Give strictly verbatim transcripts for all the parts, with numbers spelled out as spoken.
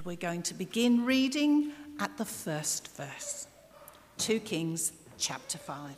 we're going to begin reading at the first verse. Second Kings chapter five.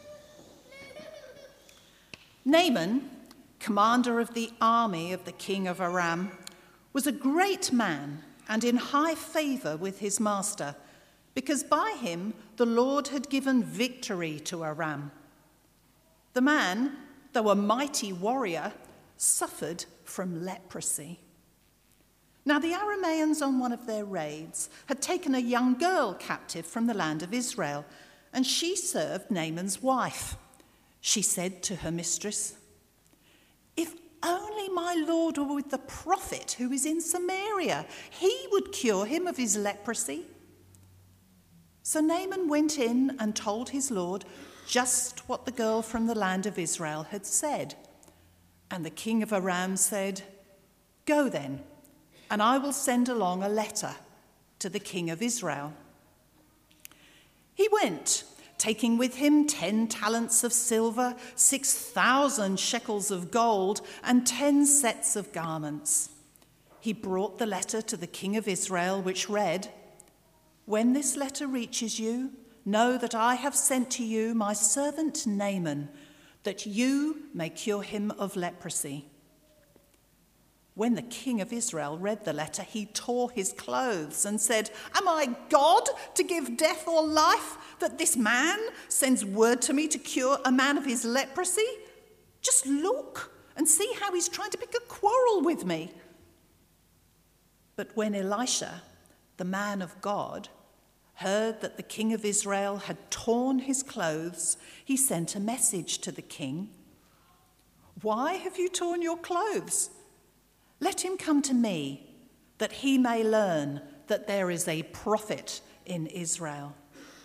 Naaman, commander of the army of the king of Aram, was a great man and in high favour with his master, because by him the Lord had given victory to Aram. The man, though a mighty warrior, suffered from leprosy. Now the Arameans on one of their raids had taken a young girl captive from the land of Israel, and she served Naaman's wife. She said to her mistress, "If only my lord were with the prophet who is in Samaria, he would cure him of his leprosy." So Naaman went in and told his lord just what the girl from the land of Israel had said. And the king of Aram said, "Go then, and I will send along a letter to the king of Israel." He went, taking with him ten talents of silver, six thousand shekels of gold, and ten sets of garments. He brought the letter to the king of Israel, which read, "When this letter reaches you, know that I have sent to you my servant Naaman, that you may cure him of leprosy." When the king of Israel read the letter, he tore his clothes and said, "Am I God to give death or life, that this man sends word to me to cure a man of his leprosy? Just look and see how he's trying to pick a quarrel with me." But when Elisha, the man of God, heard that the king of Israel had torn his clothes, he sent a message to the king. "Why have you torn your clothes? Let him come to me, that he may learn that there is a prophet in Israel."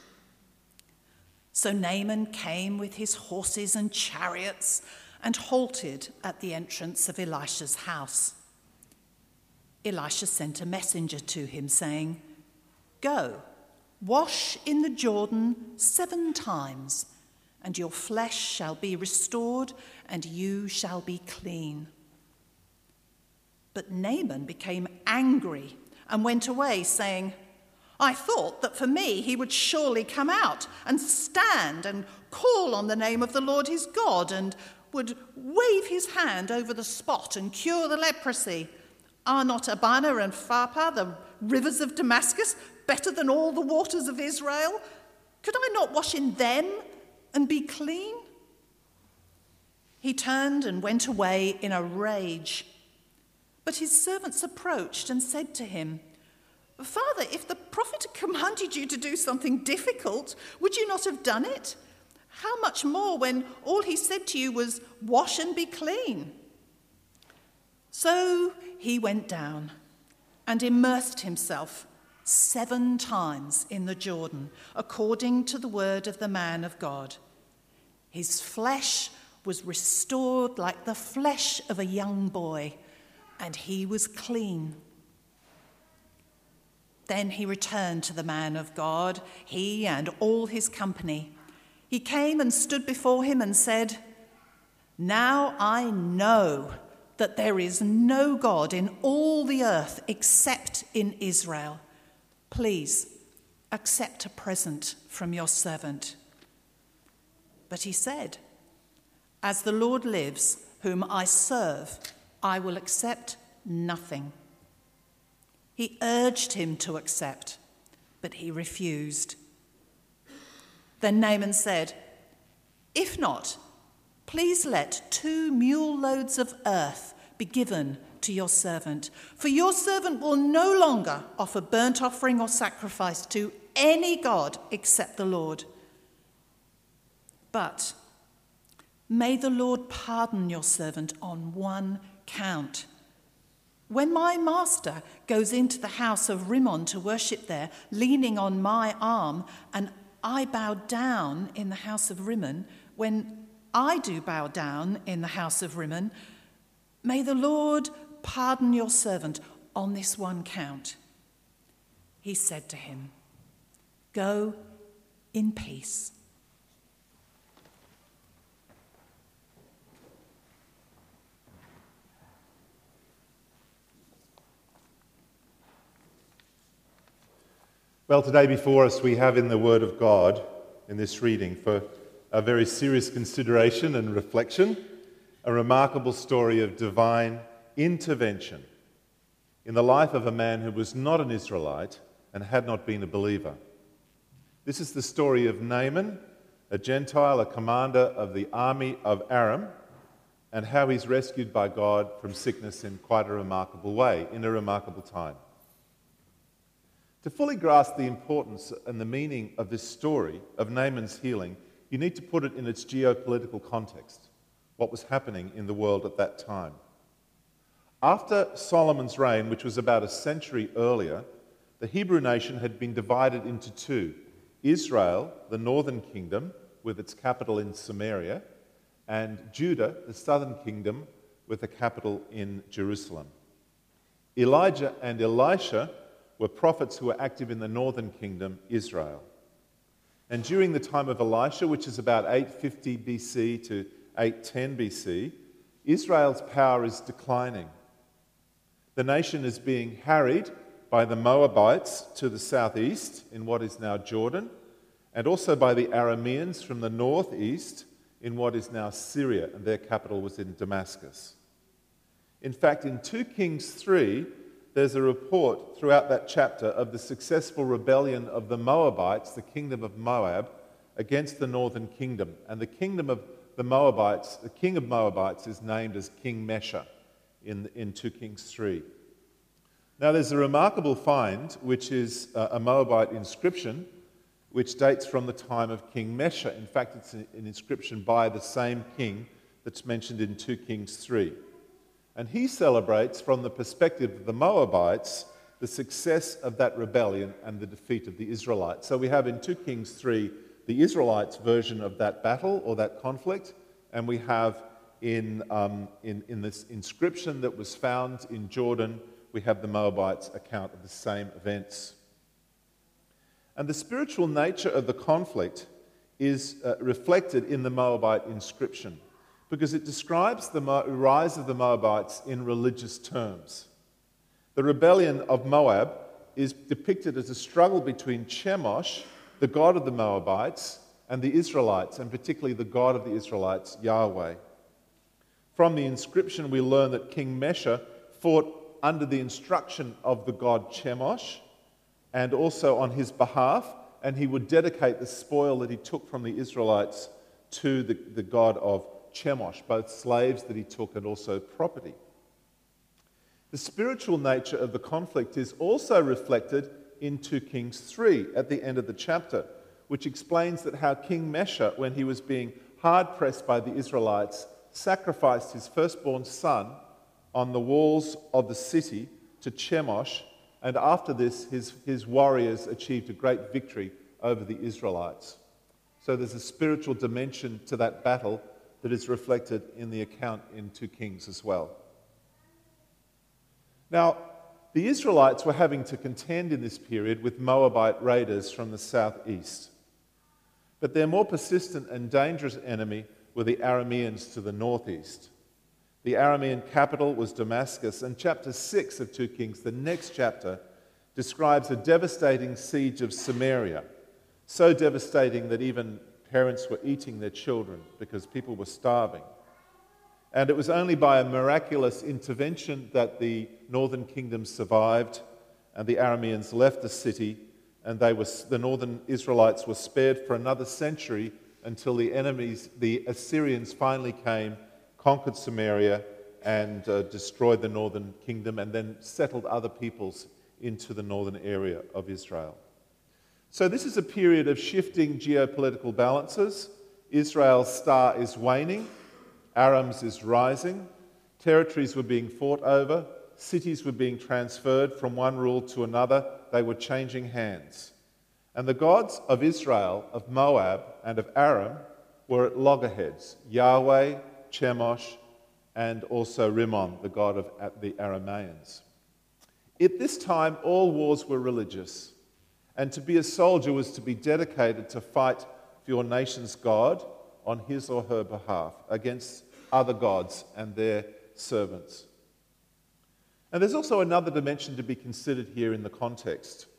So Naaman came with his horses and chariots and halted at the entrance of Elisha's house. Elisha sent a messenger to him, saying, "Go, wash in the Jordan seven times, and your flesh shall be restored, and you shall be clean." But Naaman became angry and went away, saying, "I thought that for me he would surely come out and stand and call on the name of the Lord his God, and would wave his hand over the spot and cure the leprosy. Are not Abana and Pharpar, the rivers of Damascus, better than all the waters of Israel? Could I not wash in them and be clean?" He turned and went away in a rage. But his servants approached and said to him, "Father, if the prophet had commanded you to do something difficult, would you not have done it? How much more when all he said to you was, 'Wash and be clean'?" So he went down and immersed himself seven times in the Jordan, according to the word of the man of God. His flesh was restored like the flesh of a young boy, and he was clean. Then he returned to the man of God, he and all his company. He came and stood before him and said, "Now I know that there is no God in all the earth except in Israel. Please accept a present from your servant." But he said, "As the Lord lives, whom I serve, I will accept nothing." He urged him to accept, but he refused. Then Naaman said, "If not, please let two mule loads of earth be given to your servant, for your servant will no longer offer burnt offering or sacrifice to any god except the Lord. But may the Lord pardon your servant on one count. When my master goes into the house of Rimmon to worship there, leaning on my arm, and I bow down in the house of Rimmon, when I do bow down in the house of Rimmon, may the Lord pardon your servant on this one count." He said to him, "Go in peace." Well, today before us we have in the Word of God, in this reading, for a very serious consideration and reflection, a remarkable story of divine intervention in the life of a man who was not an Israelite and had not been a believer. This is the story of Naaman, a Gentile, a commander of the army of Aram, and how he's rescued by God from sickness in quite a remarkable way, in a remarkable time. To fully grasp the importance and the meaning of this story of Naaman's healing, you need to put it in its geopolitical context, what was happening in the world at that time. After Solomon's reign, which was about a century earlier, the Hebrew nation had been divided into two: Israel, the northern kingdom, with its capital in Samaria, and Judah, the southern kingdom, with a capital in Jerusalem. Elijah and Elisha were prophets who were active in the northern kingdom, Israel. And during the time of Elisha, which is about eight fifty B C to eight ten B C, Israel's power is declining. The nation is being harried by the Moabites to the southeast in what is now Jordan, and also by the Arameans from the northeast in what is now Syria, and their capital was in Damascus. In fact, in two Kings three, there's a report throughout that chapter of the successful rebellion of the Moabites, the kingdom of Moab, against the northern kingdom. And the kingdom of the Moabites, the king of Moabites, is named as King Mesha in, in two Kings three. Now there's a remarkable find, which is a Moabite inscription, which dates from the time of King Mesha. In fact, it's an inscription by the same king that's mentioned in two Kings three. And he celebrates, from the perspective of the Moabites, the success of that rebellion and the defeat of the Israelites. So we have in two Kings three the Israelites' version of that battle or that conflict, and we have in, um, in, in this inscription that was found in Jordan, we have the Moabites' account of the same events. And the spiritual nature of the conflict is uh, reflected in the Moabite inscription, because it describes the Mo- rise of the Moabites in religious terms. The rebellion of Moab is depicted as a struggle between Chemosh, the god of the Moabites, and the Israelites, and particularly the god of the Israelites, Yahweh. From the inscription, we learn that King Mesha fought under the instruction of the god Chemosh, and also on his behalf, and he would dedicate the spoil that he took from the Israelites to the, the god of Chemosh, both slaves that he took and also property. The spiritual nature of the conflict is also reflected in two Kings three at the end of the chapter, which explains that how King Mesha, when he was being hard-pressed by the Israelites, sacrificed his firstborn son on the walls of the city to Chemosh, and after this his, his warriors achieved a great victory over the Israelites. So there's a spiritual dimension to that battle that is reflected in the account in two Kings as well. Now, the Israelites were having to contend in this period with Moabite raiders from the southeast. But their more persistent and dangerous enemy were the Arameans to the northeast. The Aramean capital was Damascus, and chapter six of two Kings, the next chapter, describes a devastating siege of Samaria, so devastating that even parents were eating their children because people were starving. And it was only by a miraculous intervention that the northern kingdom survived and the Arameans left the city, and they were, the northern Israelites were spared for another century until the enemies, the Assyrians, finally came, conquered Samaria, and uh, destroyed the northern kingdom, and then settled other peoples into the northern area of Israel. So this is a period of shifting geopolitical balances. Israel's star is waning, Aram's is rising, territories were being fought over, cities were being transferred from one rule to another, they were changing hands. And the gods of Israel, of Moab, and of Aram were at loggerheads: Yahweh, Chemosh, and also Rimmon, the god of the Arameans. At this time, all wars were religious. And to be a soldier was to be dedicated to fight for your nation's God on his or her behalf against other gods and their servants. And there's also another dimension to be considered here in the context.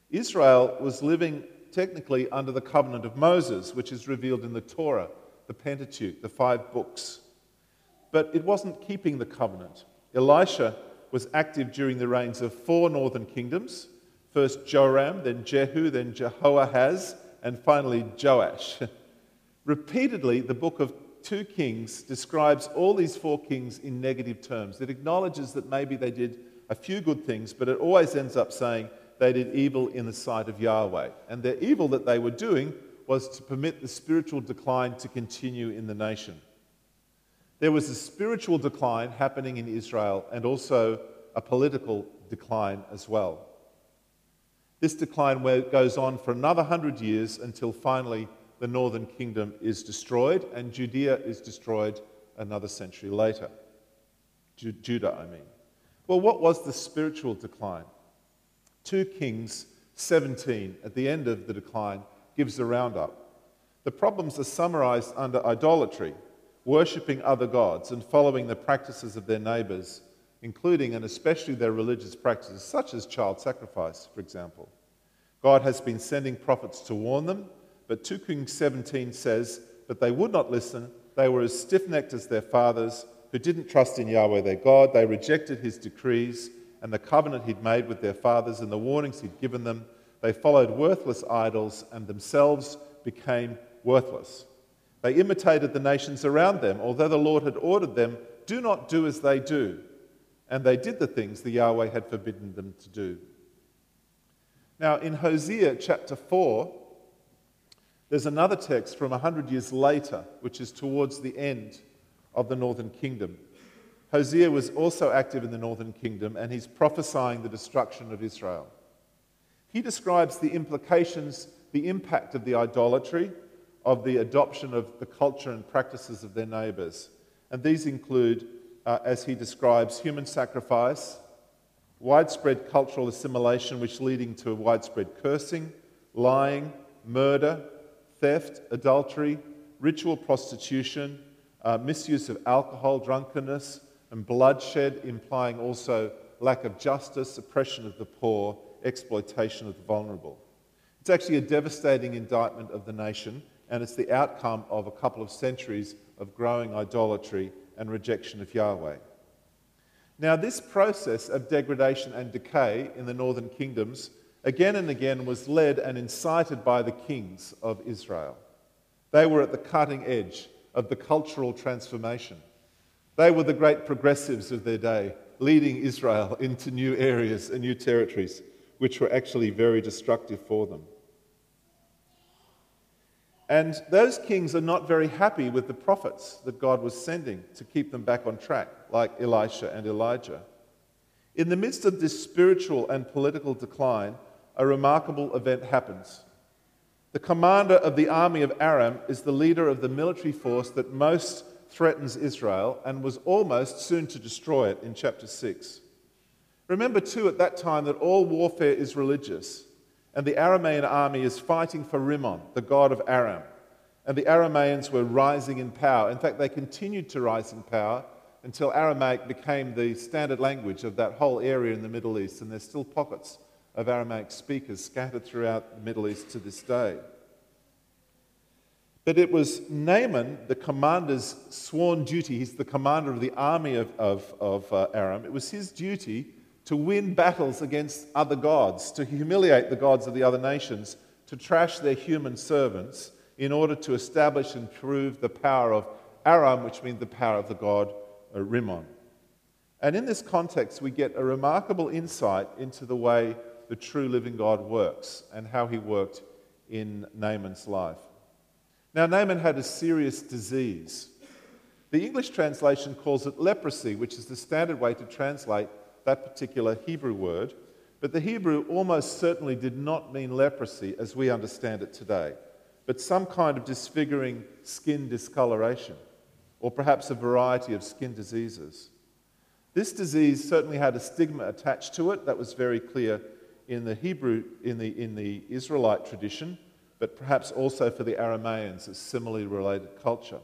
Israel was living technically under the covenant of Moses, which is revealed in the Torah, the Pentateuch, the five books. But it wasn't keeping the covenant. Elisha was active during the reigns of four northern kingdoms, first Joram, then Jehu, then Jehoahaz, and finally Joash. Repeatedly, the book of two Kings describes all these four kings in negative terms. It acknowledges that maybe they did a few good things, but it always ends up saying they did evil in the sight of Yahweh. And the evil that they were doing was to permit the spiritual decline to continue in the nation. There was a spiritual decline happening in Israel and also a political decline as well. This decline goes on for another hundred years until finally the northern kingdom is destroyed and Judea is destroyed another century later. Ju- Judah, I mean. Well, what was the spiritual decline? two Kings seventeen, at the end of the decline, gives a roundup. The problems are summarized under idolatry, worshipping other gods and following the practices of their neighbors, including and especially their religious practices, such as child sacrifice, for example. God has been sending prophets to warn them, but two Kings seventeen says that they would not listen. They were as stiff-necked as their fathers, who didn't trust in Yahweh their God. They rejected his decrees and the covenant he'd made with their fathers and the warnings he'd given them. They followed worthless idols and themselves became worthless. They imitated the nations around them, although the Lord had ordered them, do not do as they do. And they did the things the Yahweh had forbidden them to do. Now, in Hosea chapter four, there's another text from a hundred years later, which is towards the end of the northern kingdom. Hosea was also active in the northern kingdom, and he's prophesying the destruction of Israel. He describes the implications, the impact of the idolatry, of the adoption of the culture and practices of their neighbors. And these include, uh, as he describes, human sacrifice, widespread cultural assimilation, which leading to widespread cursing, lying, murder, theft, adultery, ritual prostitution, uh, misuse of alcohol, drunkenness, and bloodshed, implying also lack of justice, oppression of the poor, exploitation of the vulnerable. It's actually a devastating indictment of the nation, and it's the outcome of a couple of centuries of growing idolatry and rejection of Yahweh. Now, this process of degradation and decay in the northern kingdoms again and again was led and incited by the kings of Israel. They were at the cutting edge of the cultural transformation. They were the great progressives of their day, leading Israel into new areas and new territories, which were actually very destructive for them. And those kings are not very happy with the prophets that God was sending to keep them back on track, like Elisha and Elijah. In the midst of this spiritual and political decline, a remarkable event happens. The commander of the army of Aram is the leader of the military force that most threatens Israel and was almost soon to destroy it in chapter six. Remember too at that time that all warfare is religious, and the Aramean army is fighting for Rimmon, the god of Aram. And the Arameans were rising in power. In fact, they continued to rise in power until Aramaic became the standard language of that whole area in the Middle East, and there's still pockets of Aramaic speakers scattered throughout the Middle East to this day. But it was Naaman, the commander's sworn duty, he's the commander of the army of, of, of uh, Aram, it was his duty to win battles against other gods, to humiliate the gods of the other nations, to trash their human servants in order to establish and prove the power of Aram, which means the power of the god uh, Rimmon. And in this context, we get a remarkable insight into the way the true living God works and how he worked in Naaman's life. Now, Naaman had a serious disease. The English translation calls it leprosy, which is the standard way to translate that particular Hebrew word. But the Hebrew almost certainly did not mean leprosy as we understand it today, but some kind of disfiguring skin discoloration, or perhaps a variety of skin diseases. This disease certainly had a stigma attached to it that was very clear in the Hebrew, in the, in the Israelite tradition, but perhaps also for the Arameans, a similarly related culture.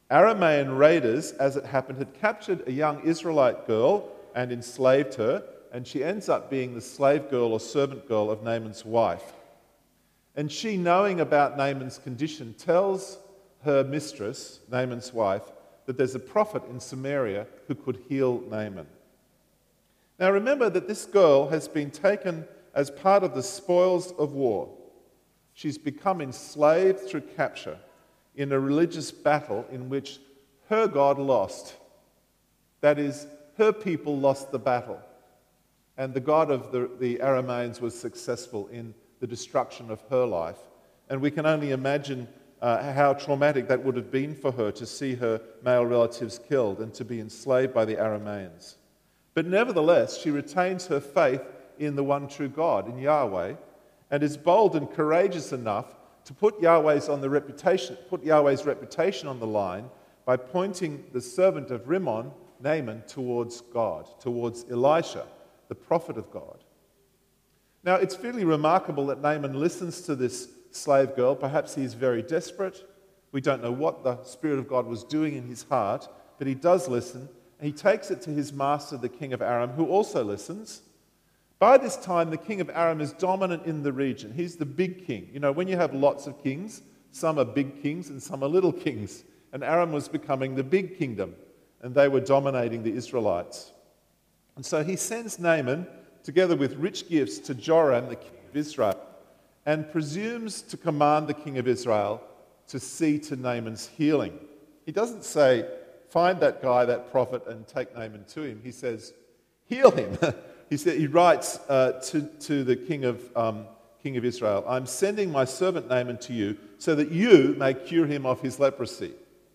Aramean raiders, as it happened, had captured a young Israelite girl and enslaved her, and she ends up being the slave girl or servant girl of Naaman's wife. And she, knowing about Naaman's condition, tells her mistress, Naaman's wife, that there's a prophet in Samaria who could heal Naaman. Now remember that this girl has been taken as part of the spoils of war. She's become enslaved through capture in a religious battle in which her God lost. That is, her people lost the battle. And the God of the, the Arameans was successful in the destruction of her life. And we can only imagine uh, how traumatic that would have been for her to see her male relatives killed and to be enslaved by the Arameans. But nevertheless, she retains her faith in the one true God, in Yahweh, and is bold and courageous enough to put Yahweh's on the reputation, put Yahweh's reputation on the line by pointing the servant of Rimmon, Naaman, towards God, towards Elisha, the prophet of God. Now, it's fairly remarkable that Naaman listens to this slave girl. Perhaps he is very desperate. We don't know what the Spirit of God was doing in his heart, but he does listen, and he takes it to his master, the king of Aram, who also listens. By this time, the king of Aram is dominant in the region. He's the big king. You know, when you have lots of kings, some are big kings and some are little kings. And Aram was becoming the big kingdom, and they were dominating the Israelites. And so he sends Naaman, together with rich gifts, to Joram, the king of Israel, and presumes to command the king of Israel to see to Naaman's healing. He doesn't say, find that guy, that prophet, and take Naaman to him. He says, heal him. he, said, he writes uh, to, to the king of, um, king of Israel, I'm sending my servant Naaman to you so that you may cure him of his leprosy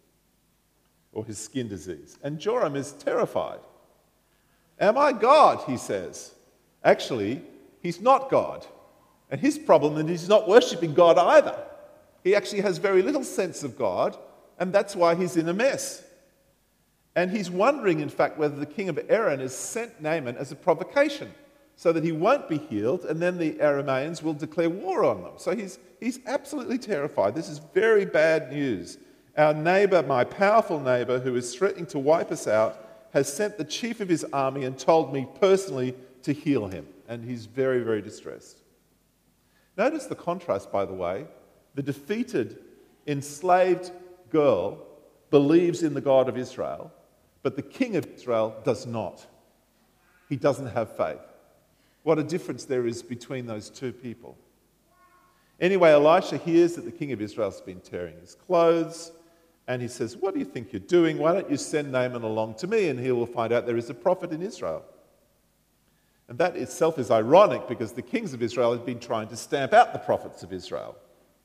or his skin disease. And Joram is terrified. Am I God? He says. Actually, he's not God. And his problem is he's not worshipping God either. He actually has very little sense of God, and that's why he's in a mess. And he's wondering, in fact, whether the king of Aram has sent Naaman as a provocation so that he won't be healed, and then the Arameans will declare war on them. So he's, he's absolutely terrified. This is very bad news. Our neighbor, my powerful neighbor, who is threatening to wipe us out, has sent the chief of his army and told me personally to heal him. And he's very, very distressed. Notice the contrast, by the way. The defeated, enslaved girl believes in the God of Israel, but the king of Israel does not. He doesn't have faith. What a difference there is between those two people. Anyway, Elisha hears that the king of Israel has been tearing his clothes, and he says, what do you think you're doing? Why don't you send Naaman along to me, and he will find out there is a prophet in Israel. And that itself is ironic because the kings of Israel have been trying to stamp out the prophets of Israel.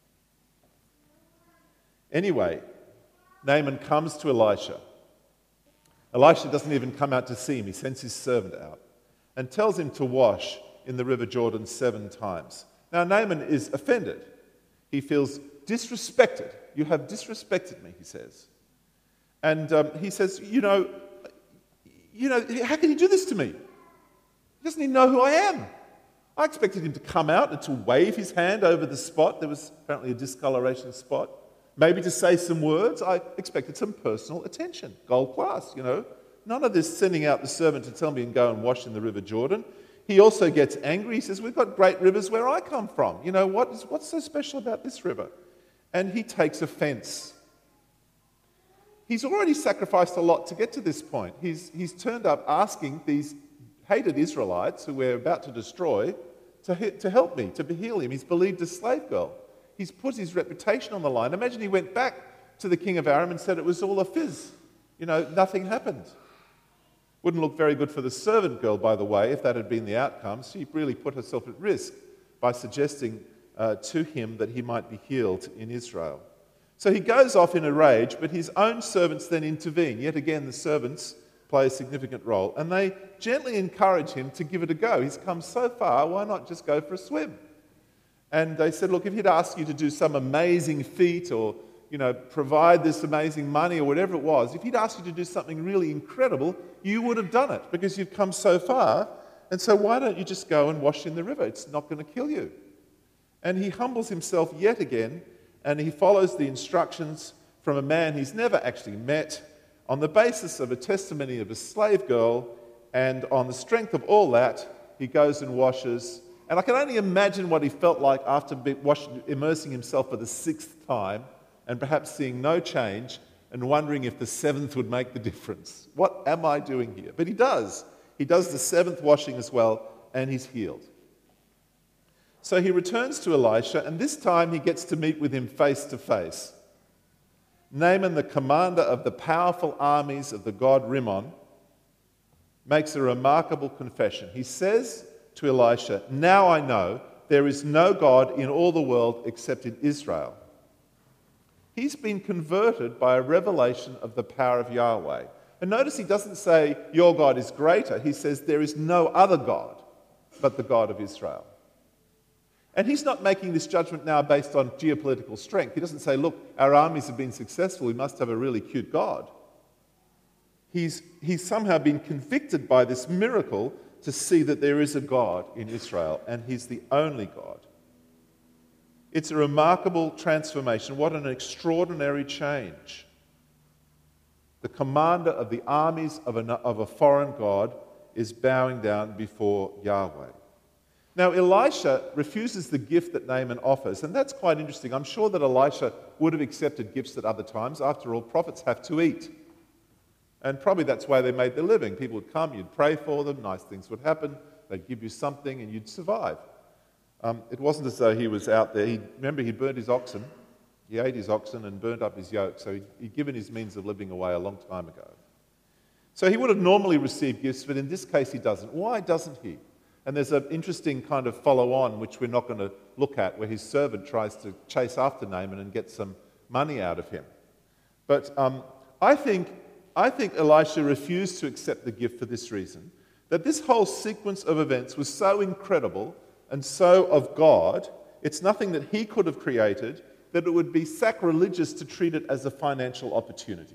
Anyway, Naaman comes to Elisha. Elisha doesn't even come out to see him. He sends his servant out and tells him to wash in the river Jordan seven times. Now, Naaman is offended. He feels disrespected. You have disrespected me, he says. And um, he says, you know, you know, how can you do this to me? He doesn't even know who I am. I expected him to come out and to wave his hand over the spot. There was apparently a discoloration spot. Maybe to say some words. I expected some personal attention. Gold class, you know. None of this sending out the servant to tell me and go and wash in the River Jordan. He also gets angry. He says, we've got great rivers where I come from. You know, what is, what's so special about this river? And he takes offense. He's already sacrificed a lot to get to this point. He's, he's turned up asking these hated Israelites, who we're about to destroy, to, to help me, to heal him. He's believed a slave girl. He's put his reputation on the line. Imagine he went back to the king of Aram and said it was all a fizz. You know, nothing happened. Wouldn't look very good for the servant girl, by the way, if that had been the outcome. She really put herself at risk by suggesting uh, to him that he might be healed in Israel. So he goes off in a rage, but his own servants then intervene. Yet again, the servants play a significant role, and they gently encourage him to give it a go. He's come so far, why not just go for a swim? And they said, look, if he'd asked you to do some amazing feat or, you know, provide this amazing money or whatever it was, if he'd asked you to do something really incredible, you would have done it because you've come so far. And so why don't you just go and wash in the river? It's not going to kill you. And he humbles himself yet again, and he follows the instructions from a man he's never actually met. On the basis of a testimony of a slave girl, And on the strength of all that, he goes and washes. And I can only imagine what he felt like after washing, immersing himself for the sixth time and perhaps seeing no change and wondering if the seventh would make the difference. What am I doing here? But he does. He does the seventh washing as well, and he's healed. So he returns to Elisha, and this time he gets to meet with him face to face. Naaman, the commander of the powerful armies of the god Rimmon, makes a remarkable confession. He says to Elisha, "Now I know there is no God in all the world except in Israel." He's been converted by a revelation of the power of Yahweh. And notice he doesn't say, "Your God is greater." He says, "There is no other God but the God of Israel." And he's not making this judgment now based on geopolitical strength. He doesn't say, "Look, our armies have been successful, we must have a really cute God." He's, he's somehow been convicted by this miracle to see that there is a God in Israel, and he's the only God. It's a remarkable transformation. What an extraordinary change. The commander of the armies of a, of a foreign god is bowing down before Yahweh. Now, Elisha refuses the gift that Naaman offers, and that's quite interesting. I'm sure that Elisha would have accepted gifts at other times. After all, prophets have to eat. And probably that's why they made their living. People would come, you'd pray for them, nice things would happen, they'd give you something, and you'd survive. Um, it wasn't as though he was out there. He, remember, he burnt his oxen. He ate his oxen and burnt up his yoke, so he'd, he'd given his means of living away a long time ago. So he would have normally received gifts, but in this case he doesn't. Why doesn't he? And there's an interesting kind of follow-on, which we're not going to look at, where his servant tries to chase after Naaman and get some money out of him. But um, I think, I think Elisha refused to accept the gift for this reason, that this whole sequence of events was so incredible and so of God, it's nothing that he could have created, that it would be sacrilegious to treat it as a financial opportunity.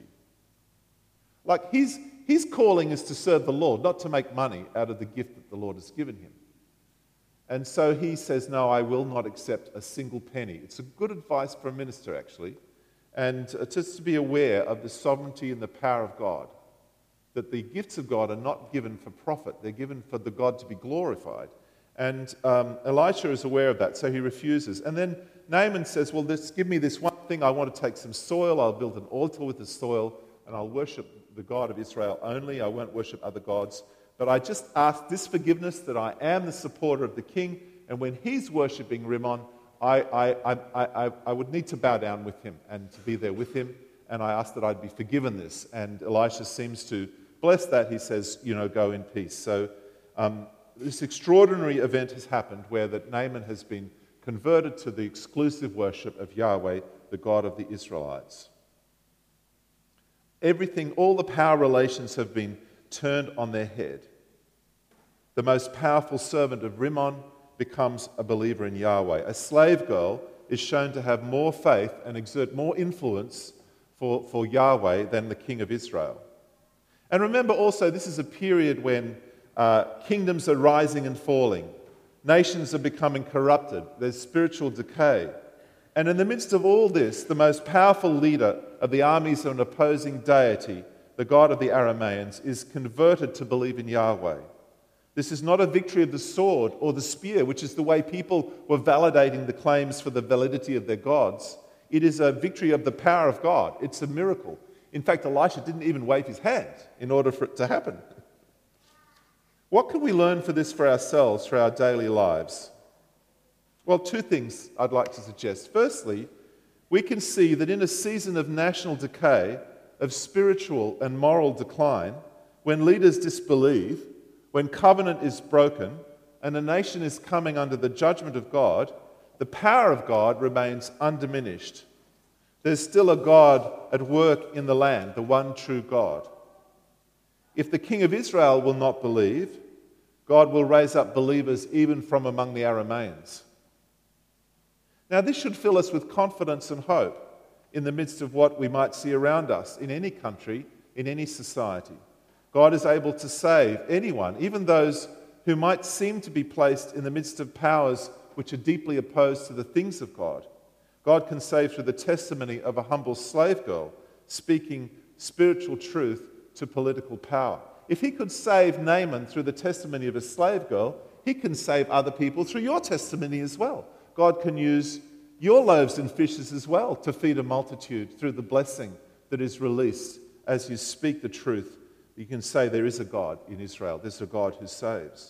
Like his, his calling is to serve the Lord, not to make money out of the gift that the Lord has given him. And so he says, "No, I will not accept a single penny." It's a good advice for a minister, actually, and just to be aware of the sovereignty and the power of God, that the gifts of God are not given for profit, they're given for the God to be glorified. And um, Elisha is aware of that, so he refuses. And then Naaman says, "Well, this, give me this one thing. I want to take some soil. I'll build an altar with the soil, and I'll worship the God of Israel only. I won't worship other gods. But I just ask this forgiveness, that I am the supporter of the king, and when he's worshipping Rimmon, I, I, I, I, I would need to bow down with him and to be there with him, and I ask that I'd be forgiven this." And Elisha seems to bless that. He says, you know, "Go in peace." So um, this extraordinary event has happened where that Naaman has been converted to the exclusive worship of Yahweh, the God of the Israelites. Everything, all the power relations have been turned on their head. The most powerful servant of Rimmon becomes a believer in Yahweh. A slave girl is shown to have more faith and exert more influence for, for Yahweh than the king of Israel. And remember also, this is a period when uh, kingdoms are rising and falling. Nations are becoming corrupted. There's spiritual decay. And in the midst of all this, the most powerful leader of the armies of an opposing deity, the god of the Arameans, is converted to believe in Yahweh. This is not a victory of the sword or the spear, which is the way people were validating the claims for the validity of their gods. It is a victory of the power of God. It's a miracle. In fact, Elisha didn't even wave his hand in order for it to happen. What can we learn for this for ourselves, for our daily lives? Well, two things I'd like to suggest. Firstly, we can see that in a season of national decay, of spiritual and moral decline, when leaders disbelieve, when covenant is broken, and a nation is coming under the judgment of God, the power of God remains undiminished. There's still a God at work in the land, the one true God. If the king of Israel will not believe, God will raise up believers even from among the Arameans. Now, this should fill us with confidence and hope in the midst of what we might see around us in any country, in any society. God is able to save anyone, even those who might seem to be placed in the midst of powers which are deeply opposed to the things of God. God can save through the testimony of a humble slave girl speaking spiritual truth to political power. If he could save Naaman through the testimony of a slave girl, he can save other people through your testimony as well. God can use your loaves and fishes as well to feed a multitude through the blessing that is released as you speak the truth. You can say there is a God in Israel. There's a God who saves.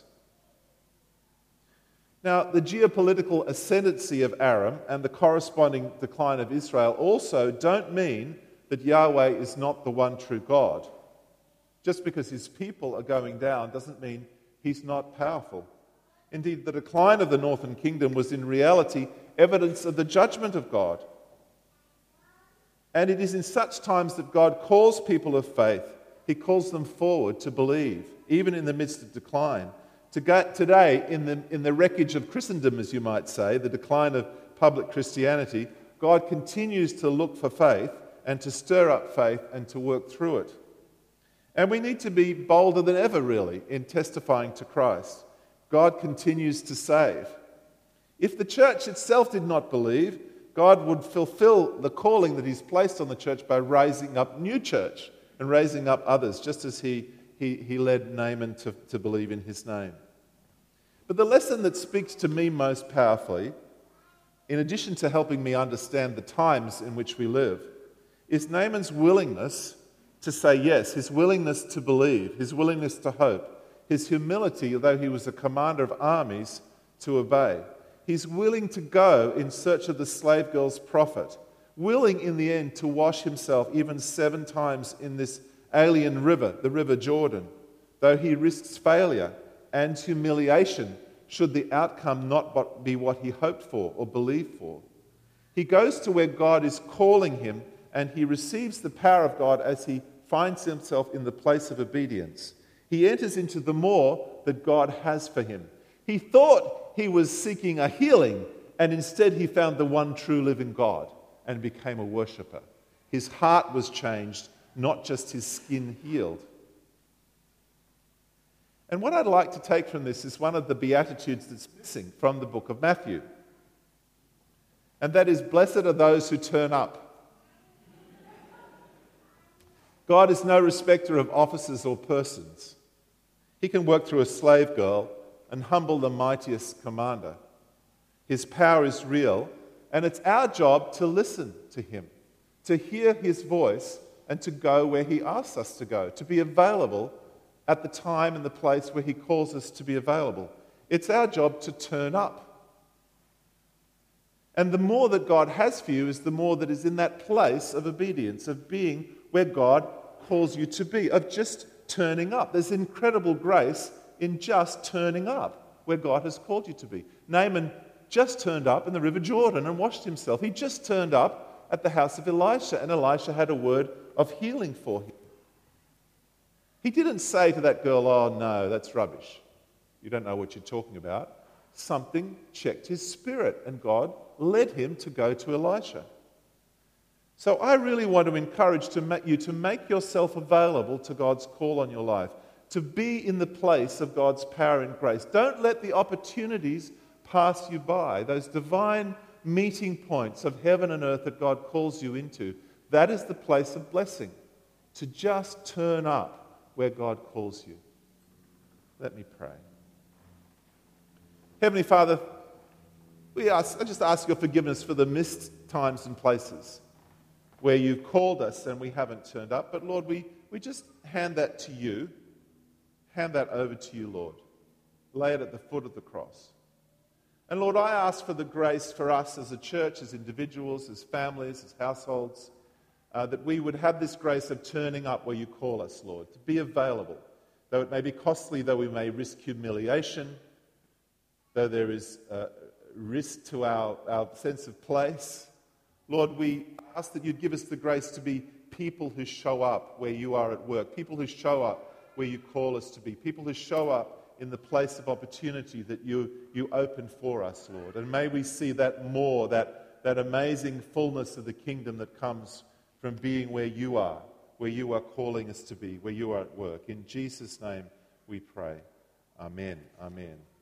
Now, the geopolitical ascendancy of Aram and the corresponding decline of Israel also don't mean that Yahweh is not the one true God. Just because his people are going down doesn't mean he's not powerful. Indeed, the decline of the northern kingdom was in reality evidence of the judgment of God. And it is in such times that God calls people of faith. He calls them forward to believe, even in the midst of decline. Today, in the, in the wreckage of Christendom, as you might say, the decline of public Christianity, God continues to look for faith and to stir up faith and to work through it. And we need to be bolder than ever, really, in testifying to Christ. God continues to save. If the church itself did not believe, God would fulfill the calling that he's placed on the church by raising up new church and raising up others, just as he, he, he led Naaman to, to believe in his name. But the lesson that speaks to me most powerfully, in addition to helping me understand the times in which we live, is Naaman's willingness to say yes, his willingness to believe, his willingness to hope, his humility, although he was a commander of armies, to obey. He's willing to go in search of the slave girl's prophet, willing in the end to wash himself even seven times in this alien river, the River Jordan, though he risks failure and humiliation should the outcome not be what he hoped for or believed for. He goes to where God is calling him, and he receives the power of God as he finds himself in the place of obedience. He enters into the more that God has for him. He thought he was seeking a healing, and instead he found the one true living God and became a worshipper. His heart was changed, not just his skin healed. And what I'd like to take from this is one of the Beatitudes that's missing from the book of Matthew. And that is, blessed are those who turn up. God is no respecter of officers or persons. He can work through a slave girl and humble the mightiest commander. His power is real, and it's our job to listen to him, to hear his voice, and to go where he asks us to go, to be available at the time and the place where he calls us to be available. It's our job to turn up. And the more that God has for you is the more that is in that place of obedience, of being where God calls you to be, of just turning up. There's incredible grace in just turning up where God has called you to be. Naaman just turned up in the River Jordan and washed himself. He just turned up at the house of Elisha, and Elisha had a word of healing for him. He didn't say to that girl, oh no, that's rubbish. You don't know what you're talking about. Something checked his spirit, and God led him to go to Elisha. So I really want to encourage to make you to make yourself available to God's call on your life, to be in the place of God's power and grace. Don't let the opportunities pass you by, those divine meeting points of heaven and earth that God calls you into. That is the place of blessing, to just turn up where God calls you. Let me pray. Heavenly Father, we ask, I just ask your forgiveness for the missed times and places where you've called us and we haven't turned up. But Lord, we, we just hand that to you. Hand that over to you, Lord. Lay it at the foot of the cross. And Lord, I ask for the grace for us as a church, as individuals, as families, as households, uh, that we would have this grace of turning up where you call us, Lord, to be available. Though it may be costly, though we may risk humiliation, though there is uh, risk to our, our sense of place, Lord, we ask that you'd give us the grace to be people who show up where you are at work, people who show up where you call us to be, people who show up in the place of opportunity that you, you open for us, Lord. And may we see that more, that, that amazing fullness of the kingdom that comes from being where you are, where you are calling us to be, where you are at work. In Jesus' name we pray. Amen. Amen.